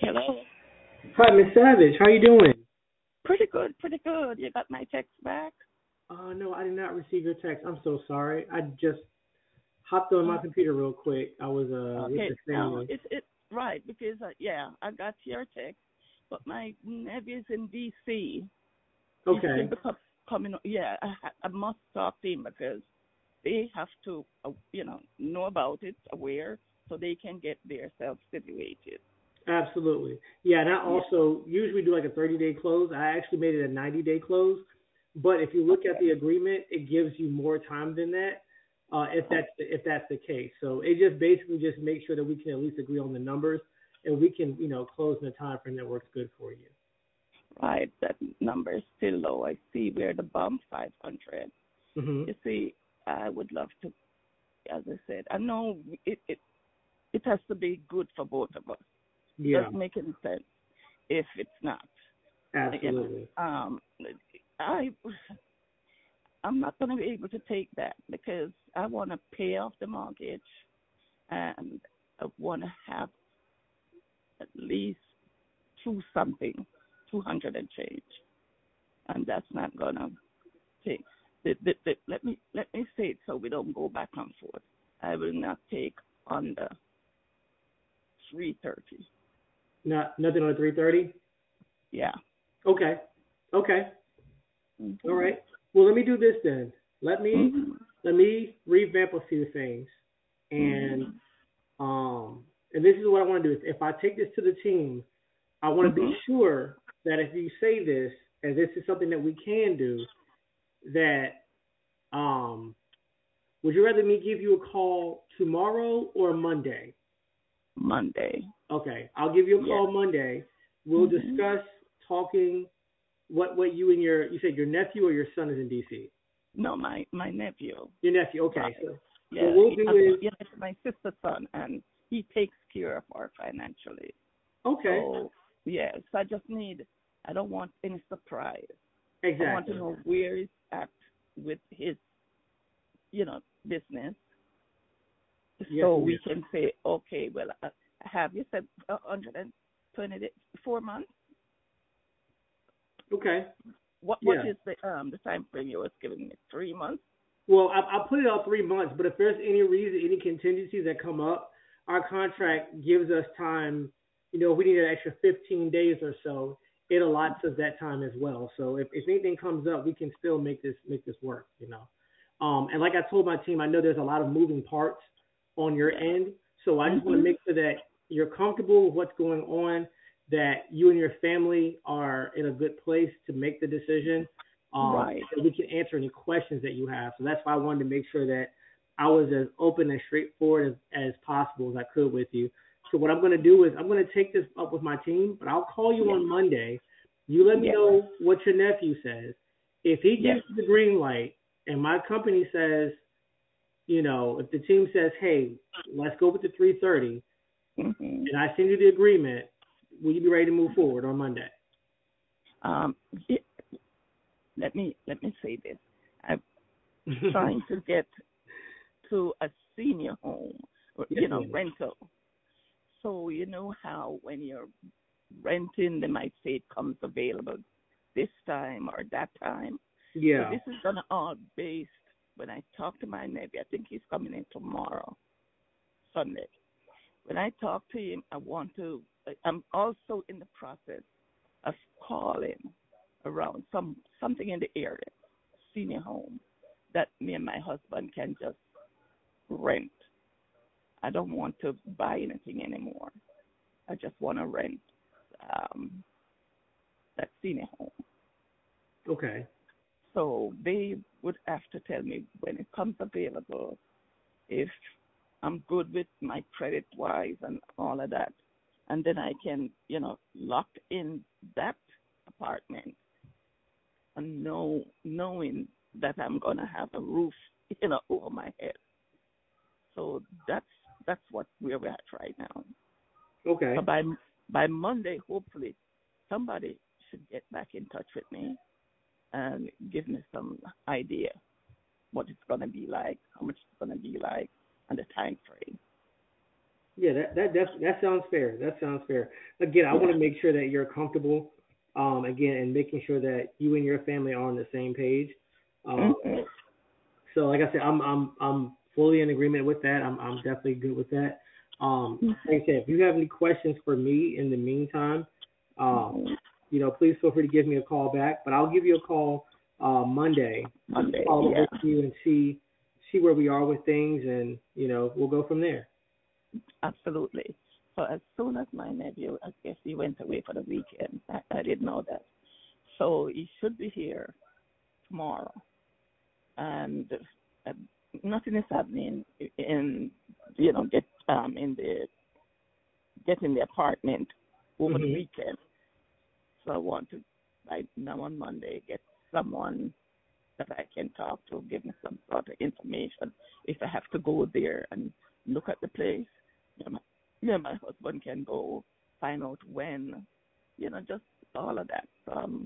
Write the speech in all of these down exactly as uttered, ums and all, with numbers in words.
Hello. Hi, Miss Savage. How you doing? Pretty good, pretty good. You got my text back? Uh, no, I did not receive your text. I'm so sorry. I just hopped on my Oh, computer real quick. I was uh with okay. the No, family. it's it right because uh, yeah, I got your text, but my nephew's in D C. He should Okay, be co- coming. Yeah, I, ha- I must talk to him because they have to, uh, you know, know about it, aware, so they can get themselves situated. absolutely. Yeah, and I Yeah. also usually do like a thirty day close. I actually made it a ninety day close. But if you look at Okay. the agreement, it gives you more time than that. Uh, if Oh, that's the, if that's the case, so it just basically just makes sure that we can at least agree on the numbers, and we can you know close in a time frame that works good for you. right. That number is still low. I see where the bump five hundred. Hmm. You see, I would love to, as I said, I know it, it, it has to be good for both of us. It Yeah, doesn't make any sense if it's not. You know, absolutely. um, I I'm not going to be able to take that because I want to pay off the mortgage and I want to have at least two something, two hundred and change, and that's not going to take. The, the, the, let me let me say it so we don't go back and forth. I will not take under three thirty. Not nothing on the three thirty. Yeah. Okay. Okay. All Mhm. right. Well, let me do this then. Let me Mhm. let me revamp a few things, and Mhm. um, and this is what I want to do. If I take this to the team, I want to be Mhm. sure that if you say this, and this is something that we can do, that um, would you rather me give you a call tomorrow or Monday? Monday. Okay, I'll give you a Yes. call Monday. We'll Mhm. discuss talking what what you and your you said your nephew or your son is in D C. No, my my nephew. Your nephew. Okay. Right. So what Yeah. we'll He, do uh, is yeah. It's my sister's son, and he takes care of her financially. okay. So yes, I just need. I don't want any surprise. I want to Exactly. know where he's at with his, you know, business, Yes, so ma'am. we can say, okay, well, uh, have you said one hundred twenty days, four months? Okay. What what Yeah. is the um the time frame you was giving me? Three months? Well, I, I'll put it out three months, but if there's any reason, any contingencies that come up, our contract gives us time. You know, if we need an extra fifteen days or so, it allots us that time as well. So if, if anything comes up, we can still make this make this work. You know, um, and like I told my team, I know there's a lot of moving parts on your Yeah. end, so I just want to Mhm. make sure that you're comfortable with what's going on, that you and your family are in a good place to make the decision, um, Right. and we can answer any questions that you have. So that's why I wanted to make sure that I was as open and straightforward as, as possible as I could with you. So what I'm going to do is I'm going to take this up with my team, but I'll call you Yes. on Monday. You let me Yes. know what your nephew says. If he Yes. gives you the green light and my company says, you know, if the team says, hey, let's go with the three thirty, Mhm. and I send you the agreement, will you be ready to move forward on Monday? Um. It, let me let me say this. I'm Yes, trying to get to a senior home, or, you know, ma'am. rental. So you know how when you're renting, they might say it comes available this time or that time. So Yeah. this is gonna all based when I talk to my nephew. I think he's coming in tomorrow, Sunday. When I talk to him, I want to. I'm also in the process of calling around some something in the area, senior home, that me and my husband can just rent. I don't want to buy anything anymore. I just want to rent um, that senior home. Okay. So they would have to tell me when it comes available if I'm good with my credit wise and all of that. And then I can, you know, lock in that apartment and know knowing that I'm gonna have a roof, you know, over my head. So that's that's what where we're at right now. So Okay. by by Monday, hopefully, somebody should get back in touch with me and give me some idea what it's gonna be like, how much it's gonna be like, and the time frame. Yeah, that that def- that sounds fair. That sounds fair. Again, I want Yeah. to make sure that you're comfortable. Um, again, and making sure that you and your family are on the same page. Um, Hmm. so, like I said, I'm I'm I'm fully in agreement with that. I'm I'm definitely good with that. Um, like I said, if you have any questions for me in the meantime, um, Hmm. you know, please feel free to give me a call back. But I'll give you a call uh, Monday just to Monday. follow up Yeah. with you and see see where we are with things, and you know, we'll go from there. Absolutely. So as soon as my nephew, I guess he went away for the weekend. I, I didn't know that. So he should be here tomorrow, and uh, nothing is happening in, you know, get um in the get in the apartment over the Hmm. weekend. So I want to, by now on Monday, get someone that I can talk to, give me some sort of information. If I have to go there and look at the place, you know, my, me and my husband can go find out when, you know, just all of that. Um,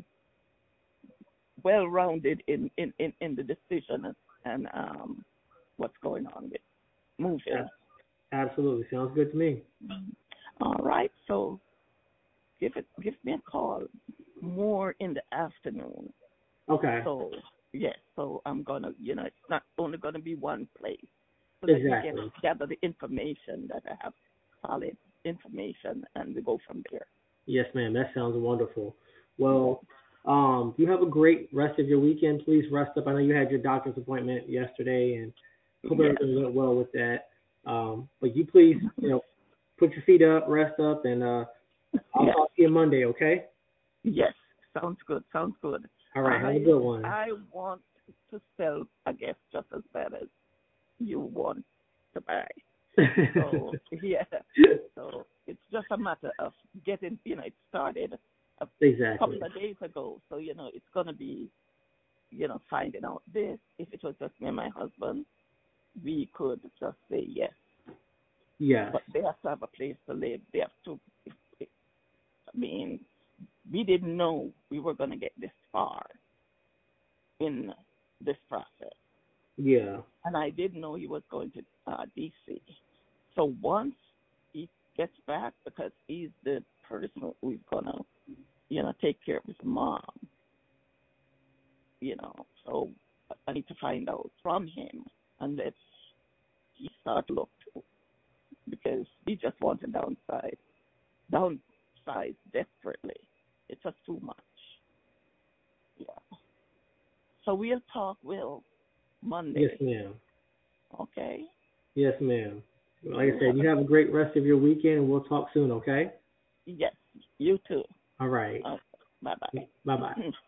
well rounded in, in, in, in the decision and um, what's going on with moving. Absolutely, sounds good to me. All right, so give it, give me a call more in the afternoon. Okay, So yes, so I'm gonna, you know, it's not only gonna be one place, so that we can exactly. gather the information that I have, solid information, and we go from there. Yes, ma'am. That sounds wonderful. Well, um, you have a great rest of your weekend. Please rest up. I know you had your doctor's appointment yesterday, and hope Yes, everything went well with that. Um, but you please, you know, put your feet up, rest up, and uh, I'll yes, talk to you Monday. Okay? yes. Sounds good. Sounds good. All right. Have a I good one. I want to sell, I guess, just as bad as you want to buy. So yeah, so it's just a matter of getting, you know, it started a Exactly. couple of days ago. So you know, it's gonna be, you know, finding out this. If it was just me and my husband, we could just say yes. Yes. But they have to have a place to live. They have to. I mean, we didn't know we were gonna get this far in this process, Yeah. and I didn't know he was going to uh, D C. So once he gets back, because he's the person who's gonna, you know, take care of his mom, you know. So I need to find out from him, and let's he start to look too, because he just wants to downsize, downsize desperately. It's just too much. Yeah. So we'll talk, Will, Yes, Monday. ma'am. Okay. Yes, ma'am. Like I You said, have a you have a great rest of your weekend, and we'll talk soon. Okay? yes. You too. All right. Uh, bye Bye bye. bye.